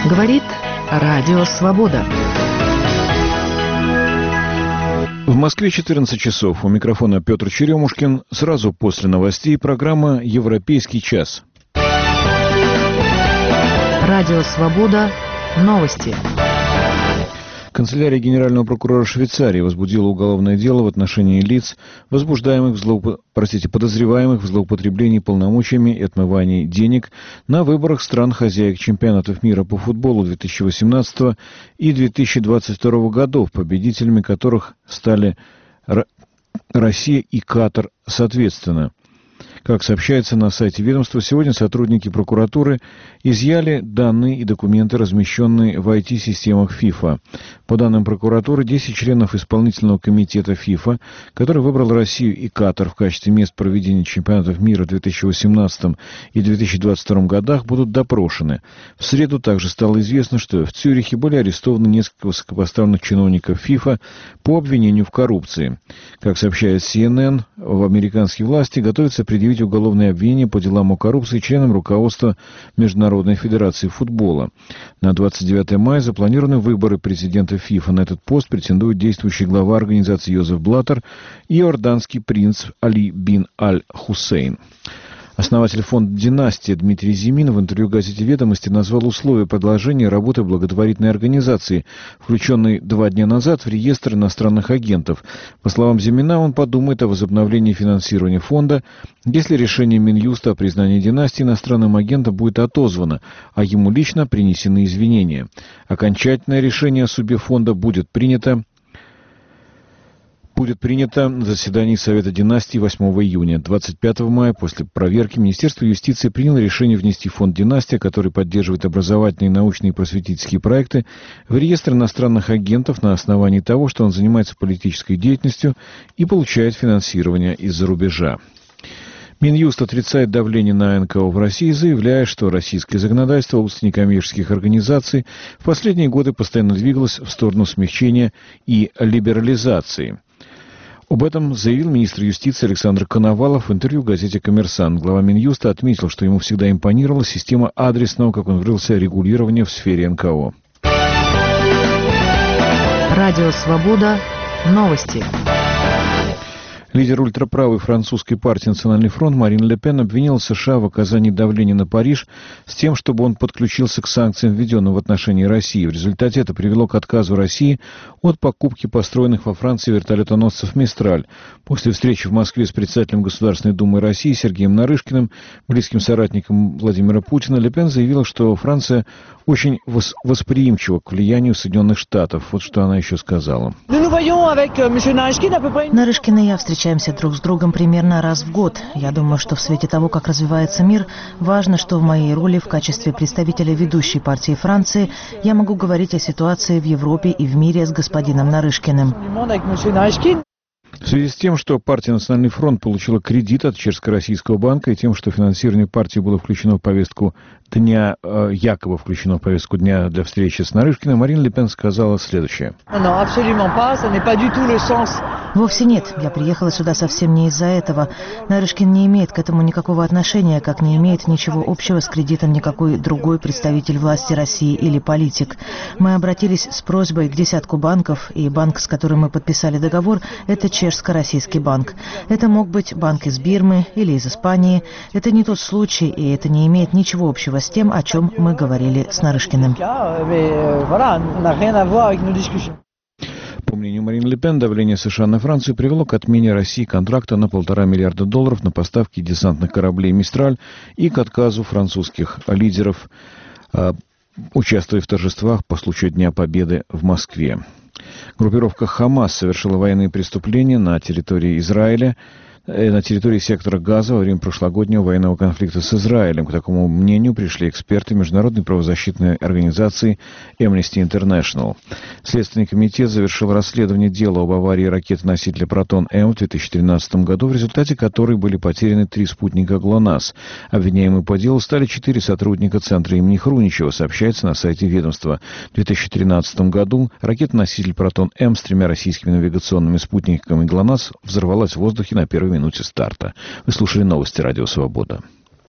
Говорит Радио Свобода. В Москве 14 часов. У микрофона Петр Черемушкин. Сразу после новостей программа «Европейский час». Радио Свобода. Новости. Канцелярия генерального прокурора Швейцарии возбудила уголовное дело в отношении лиц, подозреваемых в злоупотреблении полномочиями и отмывании денег на выборах стран-хозяек чемпионатов мира по футболу 2018 и 2022 годов, победителями которых стали Россия и Катар соответственно. Как сообщается на сайте ведомства, сегодня сотрудники прокуратуры изъяли данные и документы, размещенные в IT-системах ФИФА. По данным прокуратуры, 10 членов исполнительного комитета ФИФА, который выбрал Россию и Катар в качестве мест проведения чемпионатов мира в 2018 и 2022 годах, будут допрошены. В среду также стало известно, что в Цюрихе были арестованы несколько высокопоставленных чиновников ФИФА по обвинению в коррупции. Как сообщает CNN, в американские власти готовятся предъявить уголовные обвинения по делам о коррупции членам руководства Международной Федерации футбола. На 29 мая запланированы выборы президента ФИФА. На этот пост претендует действующий глава организации Йозеф Блаттер и иорданский принц Али бин Аль-Хусейн. Основатель фонда «Династия» Дмитрий Зимин в интервью газете «Ведомости» назвал условия продолжения работы благотворительной организации, включенной 2 дня назад в реестр иностранных агентов. По словам Зимина, он подумает о возобновлении финансирования фонда, если решение Минюста о признании «Династии» иностранным агентом будет отозвано, а ему лично принесены извинения. Окончательное решение о судьбе фонда будет принято на заседании Совета династии 8 июня. 25 мая после проверки Министерство юстиции приняло решение внести фонд «Династия», который поддерживает образовательные, научные и просветительские проекты, в реестр иностранных агентов на основании того, что он занимается политической деятельностью и получает финансирование из-за рубежа. Минюст отрицает давление на НКО в России, заявляя, что российское законодательство в области некоммерческих организаций в последние годы постоянно двигалось в сторону смягчения и либерализации. Об этом заявил министр юстиции Александр Коновалов в интервью газете «Коммерсант». Глава Минюста отметил, что ему всегда импонировала система адресного, как он выразился, регулирования в сфере НКО. Радио Свобода. Новости. Лидер ультраправой французской партии «Национальный фронт» Марин Ле Пен обвинил США в оказании давления на Париж с тем, чтобы он подключился к санкциям, введенным в отношении России. В результате это привело к отказу России от покупки построенных во Франции вертолетоносцев «Мистраль». После встречи в Москве с председателем Государственной Думы России Сергеем Нарышкиным, близким соратником Владимира Путина, Ле Пен заявила, что Франция очень восприимчива к влиянию Соединенных Штатов. Вот что она еще сказала. Нарышкин и я встречаемся друг с другом примерно раз в год. Я думаю, что в свете того, как развивается мир, важно, что в моей роли в качестве представителя ведущей партии Франции я могу говорить о ситуации в Европе и в мире с господином Нарышкиным. В связи с тем, что партия «Национальный фронт» получила кредит от Чешско-Российского банка и тем, что финансирование партии было включено в повестку дня, якобы включено в повестку дня для встречи с Нарышкиным, Марин Ле Пен сказала следующее. Вовсе нет. Я приехала сюда совсем не из-за этого. Нарышкин не имеет к этому никакого отношения, как не имеет ничего общего с кредитом никакой другой представитель власти России или политик. Мы обратились с просьбой к десятку банков, и банк, с которым мы подписали договор, это Чешско-Российский банк. Это мог быть банк из Бирмы или из Испании. Это не тот случай, и это не имеет ничего общего с тем, о чем мы говорили с Нарышкиным. По мнению Марин Ле Пен, давление США на Францию привело к отмене России контракта на $1,5 миллиарда на поставки десантных кораблей «Мистраль» и к отказу французских лидеров участвовать в торжествах по случаю Дня Победы в Москве. Группировка «Хамас» совершила военные преступления на территории Израиля, на территории сектора Газа во время прошлогоднего военного конфликта с Израилем. К такому мнению пришли эксперты международной правозащитной организации Amnesty International. Следственный комитет завершил расследование дела об аварии ракеты-носителя «Протон-М» в 2013 году, в результате которой были потеряны 3 спутника ГЛОНАСС. Обвиняемыми по делу стали 4 сотрудника Центра имени Хруничева, сообщается на сайте ведомства. В 2013 году ракета-носитель «Протон-М» с 3 российскими навигационными спутниками ГЛОНАСС взорвалась в воздухе на первой минуте старта. Вы слушали новости «Радио Свобода».